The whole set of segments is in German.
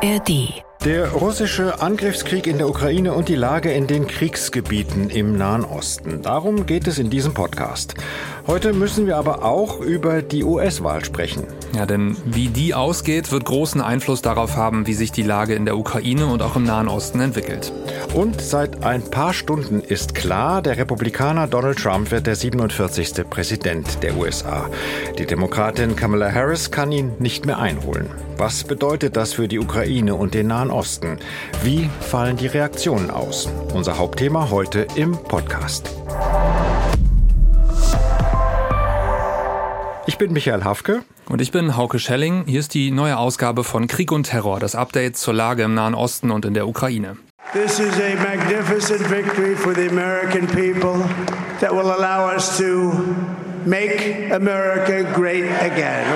ARD. Der russische Angriffskrieg in der Ukraine und die Lage in den Kriegsgebieten im Nahen Osten. Darum geht es in diesem Podcast. Heute müssen wir aber auch über die US-Wahl sprechen. Ja, denn wie die ausgeht, wird großen Einfluss darauf haben, wie sich die Lage in der Ukraine und auch im Nahen Osten entwickelt. Und seit ein paar Stunden ist klar, der Republikaner Donald Trump wird der 47. Präsident der USA. Die Demokratin Kamala Harris kann ihn nicht mehr einholen. Was bedeutet das für die Ukraine und den Nahen Osten? Wie fallen die Reaktionen aus? Unser Hauptthema heute im Podcast. Ich bin Michael Hafke. Und ich bin Hauke Schelling. Hier ist die neue Ausgabe von Krieg und Terror, das Update zur Lage im Nahen Osten und in der Ukraine. This is a magnificent victory for the American people that will allow us to make America great again.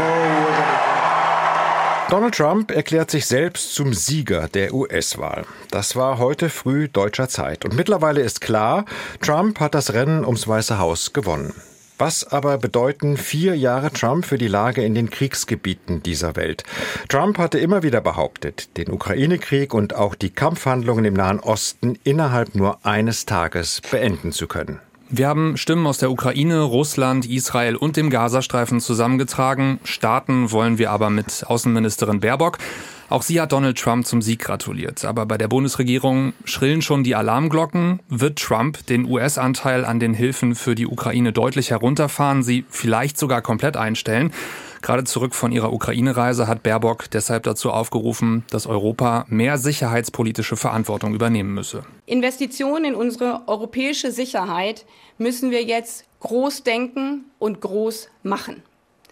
Donald Trump erklärt sich selbst zum Sieger der US-Wahl. Das war heute früh deutscher Zeit. Und mittlerweile ist klar, Trump hat das Rennen ums Weiße Haus gewonnen. Was aber bedeuten 4 Jahre Trump für die Lage in den Kriegsgebieten dieser Welt? Trump hatte immer wieder behauptet, den Ukraine-Krieg und auch die Kampfhandlungen im Nahen Osten innerhalb nur eines Tages beenden zu können. Wir haben Stimmen aus der Ukraine, Russland, Israel und dem Gazastreifen zusammengetragen. Starten wollen wir aber mit Außenministerin Baerbock. Auch sie hat Donald Trump zum Sieg gratuliert. Aber bei der Bundesregierung schrillen schon die Alarmglocken. Wird Trump den US-Anteil an den Hilfen für die Ukraine deutlich herunterfahren, sie vielleicht sogar komplett einstellen? Gerade zurück von ihrer Ukraine-Reise hat Baerbock deshalb dazu aufgerufen, dass Europa mehr sicherheitspolitische Verantwortung übernehmen müsse. Investitionen in unsere europäische Sicherheit müssen wir jetzt groß denken und groß machen.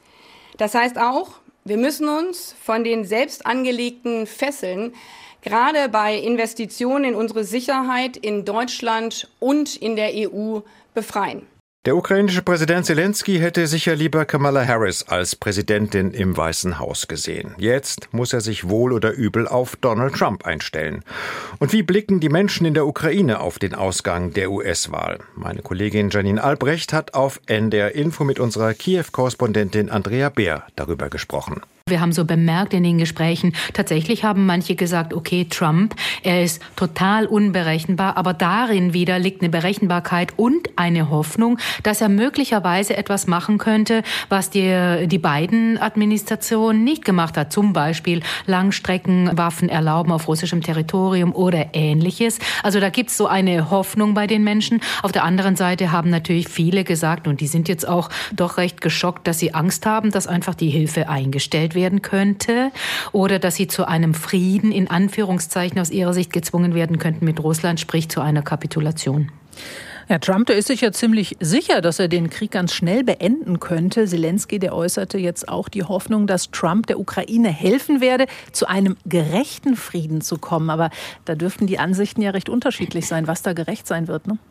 Das heißt auch, wir müssen uns von den selbst angelegten Fesseln gerade bei Investitionen in unsere Sicherheit in Deutschland und in der EU befreien. Der ukrainische Präsident Zelensky hätte sicher lieber Kamala Harris als Präsidentin im Weißen Haus gesehen. Jetzt muss er sich wohl oder übel auf Donald Trump einstellen. Und wie blicken die Menschen in der Ukraine auf den Ausgang der US-Wahl? Meine Kollegin Janine Albrecht hat auf NDR Info mit unserer Kiew-Korrespondentin Andrea Beer darüber gesprochen. Wir haben so bemerkt in den Gesprächen, tatsächlich haben manche gesagt, okay, Trump, er ist total unberechenbar, aber darin wieder liegt eine Berechenbarkeit und eine Hoffnung, dass er möglicherweise etwas machen könnte, was die Biden-Administration nicht gemacht hat. Zum Beispiel Langstreckenwaffen erlauben auf russischem Territorium oder Ähnliches. Also da gibt's so eine Hoffnung bei den Menschen. Auf der anderen Seite haben natürlich viele gesagt, und die sind jetzt auch doch recht geschockt, dass sie Angst haben, dass einfach die Hilfe eingestellt werden könnte oder dass sie zu einem Frieden in Anführungszeichen aus ihrer Sicht gezwungen werden könnten mit Russland, sprich zu einer Kapitulation. Ja, Trump, der ist sich ja ziemlich sicher, dass er den Krieg ganz schnell beenden könnte. Zelensky, der äußerte jetzt auch die Hoffnung, dass Trump der Ukraine helfen werde, zu einem gerechten Frieden zu kommen. Aber da dürften die Ansichten ja recht unterschiedlich sein, was da gerecht sein wird, ne?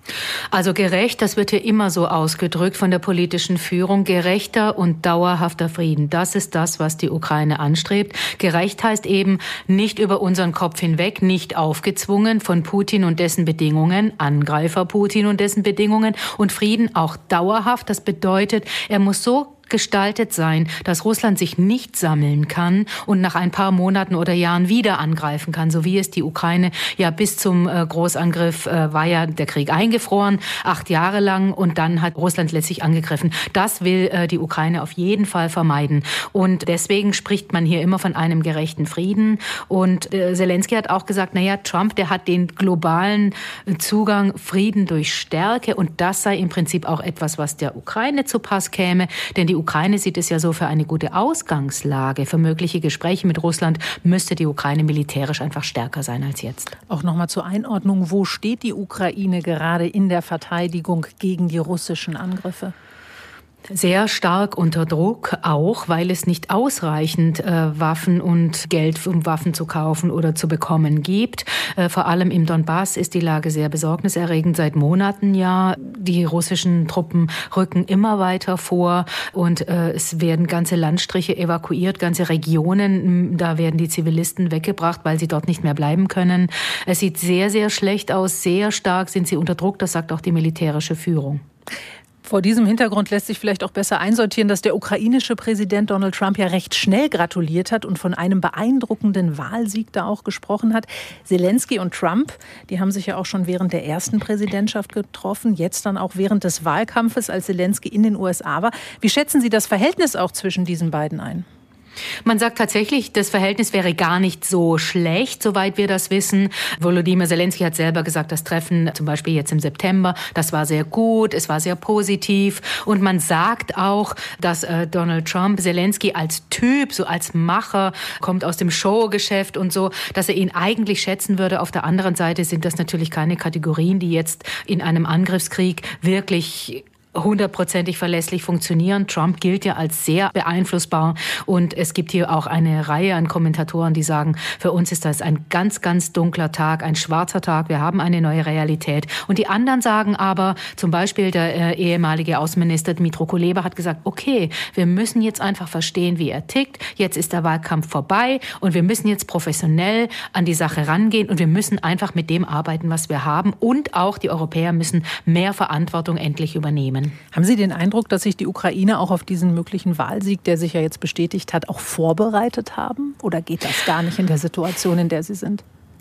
Also gerecht, das wird ja immer so ausgedrückt von der politischen Führung. Gerechter und dauerhafter Frieden, das ist das, was die Ukraine anstrebt. Gerecht heißt eben nicht über unseren Kopf hinweg, nicht aufgezwungen von Putin und dessen Bedingungen, Angreifer Putin und dessen Bedingungen. Und Frieden auch dauerhaft, das bedeutet, er muss so gestaltet sein, dass Russland sich nicht sammeln kann und nach ein paar Monaten oder Jahren wieder angreifen kann, so wie es die Ukraine ja bis zum Großangriff war ja der Krieg eingefroren, 8 Jahre lang, und dann hat Russland letztlich angegriffen. Das will die Ukraine auf jeden Fall vermeiden, und deswegen spricht man hier immer von einem gerechten Frieden. Und Zelensky hat auch gesagt, naja, Trump, der hat den globalen Zugang Frieden durch Stärke, und das sei im Prinzip auch etwas, was der Ukraine zu Pass käme, denn die Ukraine sieht es ja so, für eine gute Ausgangslage, für mögliche Gespräche mit Russland müsste die Ukraine militärisch einfach stärker sein als jetzt. Auch nochmal zur Einordnung, wo steht die Ukraine gerade in der Verteidigung gegen die russischen Angriffe? Sehr stark unter Druck, auch weil es nicht ausreichend Waffen und Geld, um Waffen zu kaufen oder zu bekommen gibt. Vor allem im Donbass ist die Lage sehr besorgniserregend seit Monaten. Ja, die russischen Truppen rücken immer weiter vor, und es werden ganze Landstriche evakuiert, ganze Regionen. Da werden die Zivilisten weggebracht, weil sie dort nicht mehr bleiben können. Es sieht sehr, sehr schlecht aus. Sehr stark sind sie unter Druck. Das sagt auch die militärische Führung. Vor diesem Hintergrund lässt sich vielleicht auch besser einsortieren, dass der ukrainische Präsident Donald Trump ja recht schnell gratuliert hat und von einem beeindruckenden Wahlsieg da auch gesprochen hat. Zelensky und Trump, die haben sich ja auch schon während der ersten Präsidentschaft getroffen, jetzt dann auch während des Wahlkampfes, als Zelensky in den USA war. Wie schätzen Sie das Verhältnis auch zwischen diesen beiden ein? Man sagt tatsächlich, das Verhältnis wäre gar nicht so schlecht, soweit wir das wissen. Volodymyr Zelensky hat selber gesagt, das Treffen zum Beispiel jetzt im September, das war sehr gut, es war sehr positiv. Und man sagt auch, dass Donald Trump Zelensky als Typ, so als Macher, kommt aus dem Showgeschäft und so, dass er ihn eigentlich schätzen würde. Auf der anderen Seite sind das natürlich keine Kategorien, die jetzt in einem Angriffskrieg wirklich 100%ig verlässlich funktionieren. Trump gilt ja als sehr beeinflussbar und es gibt hier auch eine Reihe an Kommentatoren, die sagen, für uns ist das ein ganz, ganz dunkler Tag, ein schwarzer Tag, wir haben eine neue Realität. Und die anderen sagen aber, zum Beispiel der ehemalige Außenminister Dmytro Kuleba hat gesagt, okay, wir müssen jetzt einfach verstehen, wie er tickt, jetzt ist der Wahlkampf vorbei und wir müssen jetzt professionell an die Sache rangehen und wir müssen einfach mit dem arbeiten, was wir haben und auch die Europäer müssen mehr Verantwortung endlich übernehmen. Haben Sie den Eindruck, dass sich die Ukrainer auch auf diesen möglichen Wahlsieg, der sich ja jetzt bestätigt hat, auch vorbereitet haben? Oder geht das gar nicht in der Situation, in der sie sind?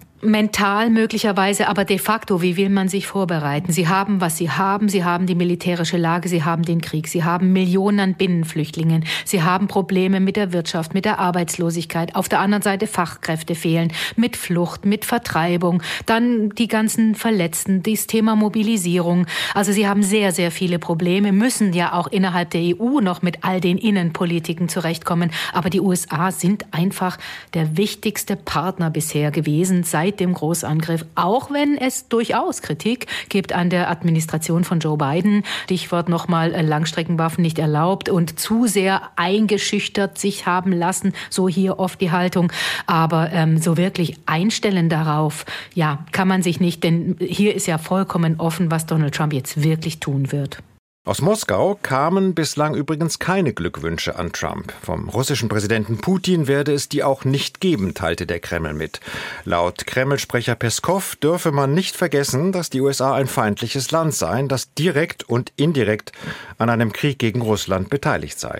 Mental möglicherweise, aber de facto, wie will man sich vorbereiten? Sie haben, was sie haben die militärische Lage, sie haben den Krieg, sie haben Millionen an Binnenflüchtlingen, sie haben Probleme mit der Wirtschaft, mit der Arbeitslosigkeit, auf der anderen Seite Fachkräfte fehlen, mit Flucht, mit Vertreibung, dann die ganzen Verletzten, das Thema Mobilisierung. Also sie haben sehr, sehr viele Probleme, müssen ja auch innerhalb der EU noch mit all den Innenpolitiken zurechtkommen, aber die USA sind einfach der wichtigste Partner bisher gewesen, seit dem Großangriff, auch wenn es durchaus Kritik gibt an der Administration von Joe Biden. Stichwort nochmal Langstreckenwaffen nicht erlaubt und zu sehr eingeschüchtert sich haben lassen, so hier oft die Haltung. Aber so wirklich einstellen darauf, ja, kann man sich nicht, denn hier ist ja vollkommen offen, was Donald Trump jetzt wirklich tun wird. Aus Moskau kamen bislang übrigens keine Glückwünsche an Trump. Vom russischen Präsidenten Putin werde es die auch nicht geben, teilte der Kreml mit. Laut Kreml-Sprecher Peskow dürfe man nicht vergessen, dass die USA ein feindliches Land seien, das direkt und indirekt an einem Krieg gegen Russland beteiligt sei.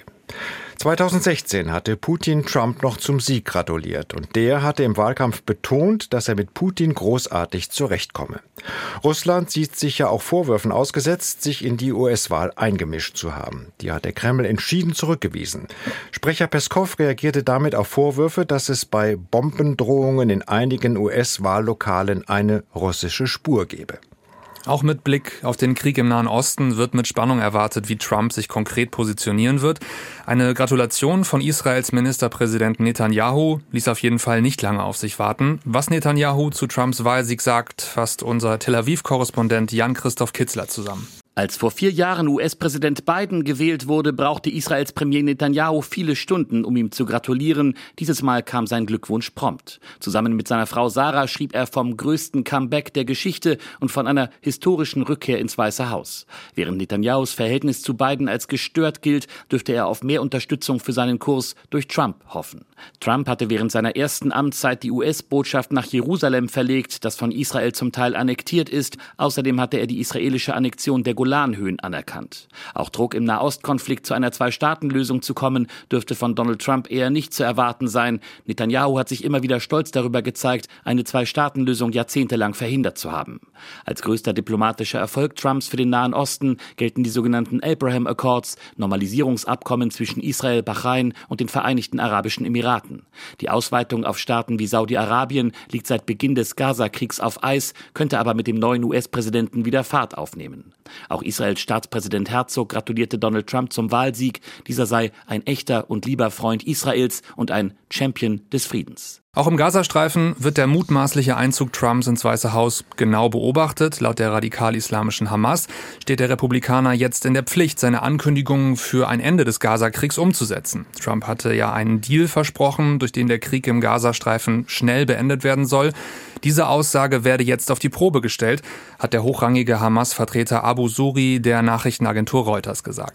2016 hatte Putin Trump noch zum Sieg gratuliert und der hatte im Wahlkampf betont, dass er mit Putin großartig zurechtkomme. Russland sieht sich ja auch Vorwürfen ausgesetzt, sich in die US-Wahl eingemischt zu haben. Die hat der Kreml entschieden zurückgewiesen. Sprecher Peskow reagierte damit auf Vorwürfe, dass es bei Bombendrohungen in einigen US-Wahllokalen eine russische Spur gebe. Auch mit Blick auf den Krieg im Nahen Osten wird mit Spannung erwartet, wie Trump sich konkret positionieren wird. Eine Gratulation von Israels Ministerpräsident Netanyahu ließ auf jeden Fall nicht lange auf sich warten. Was Netanyahu zu Trumps Wahlsieg sagt, fasst unser Tel Aviv-Korrespondent Jan-Christoph Kitzler zusammen. Als vor 4 Jahren US-Präsident Biden gewählt wurde, brauchte Israels Premier Netanyahu viele Stunden, um ihm zu gratulieren. Dieses Mal kam sein Glückwunsch prompt. Zusammen mit seiner Frau Sarah schrieb er vom größten Comeback der Geschichte und von einer historischen Rückkehr ins Weiße Haus. Während Netanyahus Verhältnis zu Biden als gestört gilt, dürfte er auf mehr Unterstützung für seinen Kurs durch Trump hoffen. Trump hatte während seiner ersten Amtszeit die US-Botschaft nach Jerusalem verlegt, das von Israel zum Teil annektiert ist. Außerdem hatte er die israelische Annexion der Golanhöhen anerkannt. Auch Druck im Nahostkonflikt zu einer Zwei-Staaten-Lösung zu kommen, dürfte von Donald Trump eher nicht zu erwarten sein. Netanyahu hat sich immer wieder stolz darüber gezeigt, eine Zwei-Staaten-Lösung jahrzehntelang verhindert zu haben. Als größter diplomatischer Erfolg Trumps für den Nahen Osten gelten die sogenannten Abraham Accords, Normalisierungsabkommen zwischen Israel, Bahrain und den Vereinigten Arabischen Emiraten. Die Ausweitung auf Staaten wie Saudi-Arabien liegt seit Beginn des Gaza-Kriegs auf Eis, könnte aber mit dem neuen US-Präsidenten wieder Fahrt aufnehmen. Auch Israels Staatspräsident Herzog gratulierte Donald Trump zum Wahlsieg. Dieser sei ein echter und lieber Freund Israels und ein Champion des Friedens. Auch im Gazastreifen wird der mutmaßliche Einzug Trumps ins Weiße Haus genau beobachtet. Laut der radikal-islamischen Hamas steht der Republikaner jetzt in der Pflicht, seine Ankündigungen für ein Ende des Gazakriegs umzusetzen. Trump hatte ja einen Deal versprochen, durch den der Krieg im Gazastreifen schnell beendet werden soll. Diese Aussage werde jetzt auf die Probe gestellt, hat der hochrangige Hamas-Vertreter Abu Suri der Nachrichtenagentur Reuters gesagt.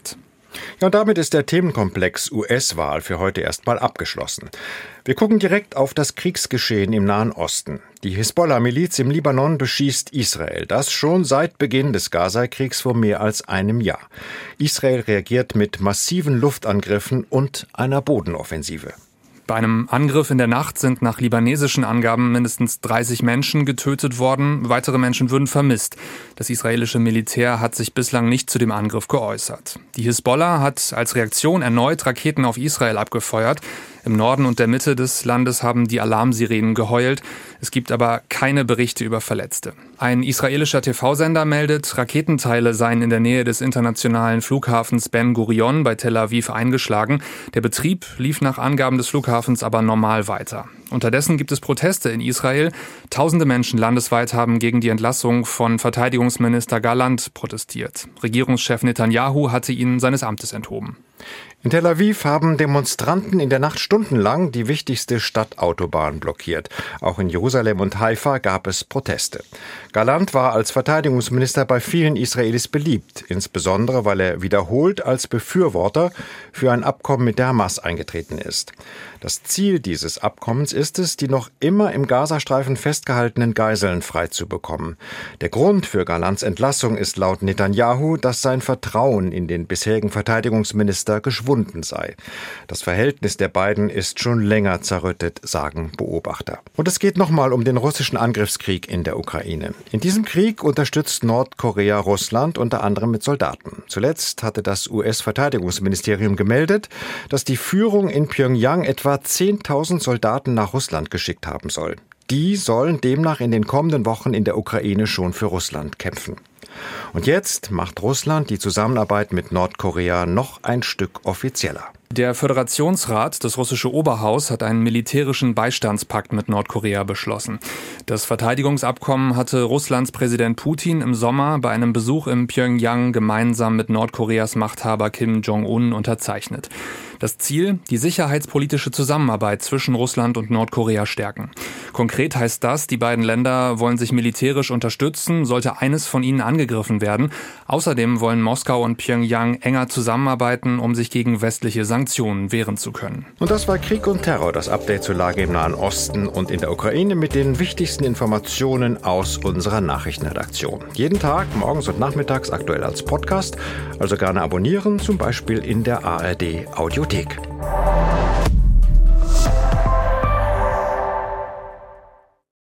Ja, und damit ist der Themenkomplex US-Wahl für heute erstmal abgeschlossen. Wir gucken direkt auf das Kriegsgeschehen im Nahen Osten. Die Hisbollah-Miliz im Libanon beschießt Israel. Das schon seit Beginn des Gaza-Kriegs vor mehr als einem Jahr. Israel reagiert mit massiven Luftangriffen und einer Bodenoffensive. Bei einem Angriff in der Nacht sind nach libanesischen Angaben mindestens 30 Menschen getötet worden. Weitere Menschen würden vermisst. Das israelische Militär hat sich bislang nicht zu dem Angriff geäußert. Die Hisbollah hat als Reaktion erneut Raketen auf Israel abgefeuert. Im Norden und der Mitte des Landes haben die Alarmsirenen geheult. Es gibt aber keine Berichte über Verletzte. Ein israelischer TV-Sender meldet, Raketenteile seien in der Nähe des internationalen Flughafens Ben Gurion bei Tel Aviv eingeschlagen. Der Betrieb lief nach Angaben des Flughafens aber normal weiter. Unterdessen gibt es Proteste in Israel. Tausende Menschen landesweit haben gegen die Entlassung von Verteidigungsminister Gallant protestiert. Regierungschef Netanyahu hatte ihn seines Amtes enthoben. In Tel Aviv haben Demonstranten in der Nacht stundenlang die wichtigste Stadtautobahn blockiert. Auch in Jerusalem und Haifa gab es Proteste. Gallant war als Verteidigungsminister bei vielen Israelis beliebt, insbesondere weil er wiederholt als Befürworter für ein Abkommen mit der Hamas eingetreten ist. Das Ziel dieses Abkommens ist es, die noch immer im Gazastreifen festgehaltenen Geiseln freizubekommen. Der Grund für Gallants Entlassung ist laut Netanyahu, dass sein Vertrauen in den bisherigen Verteidigungsminister geschwunden sei. Das Verhältnis der beiden ist schon länger zerrüttet, sagen Beobachter. Und es geht nochmal um den russischen Angriffskrieg in der Ukraine. In diesem Krieg unterstützt Nordkorea Russland unter anderem mit Soldaten. Zuletzt hatte das US-Verteidigungsministerium gemeldet, dass die Führung in Pyongyang etwa 10.000 Soldaten nach Russland geschickt haben soll. Die sollen demnach in den kommenden Wochen in der Ukraine schon für Russland kämpfen. Und jetzt macht Russland die Zusammenarbeit mit Nordkorea noch ein Stück offizieller. Der Föderationsrat, das russische Oberhaus, hat einen militärischen Beistandspakt mit Nordkorea beschlossen. Das Verteidigungsabkommen hatte Russlands Präsident Putin im Sommer bei einem Besuch in Pyongyang gemeinsam mit Nordkoreas Machthaber Kim Jong-un unterzeichnet. Das Ziel, die sicherheitspolitische Zusammenarbeit zwischen Russland und Nordkorea stärken. Konkret heißt das, die beiden Länder wollen sich militärisch unterstützen, sollte eines von ihnen angegriffen werden. Außerdem wollen Moskau und Pyongyang enger zusammenarbeiten, um sich gegen westliche Sanktionen wehren zu können. Und das war Krieg und Terror, das Update zur Lage im Nahen Osten und in der Ukraine mit den wichtigsten Informationen aus unserer Nachrichtenredaktion. Jeden Tag, morgens und nachmittags aktuell als Podcast, also gerne abonnieren, zum Beispiel in der ARD Audiothek.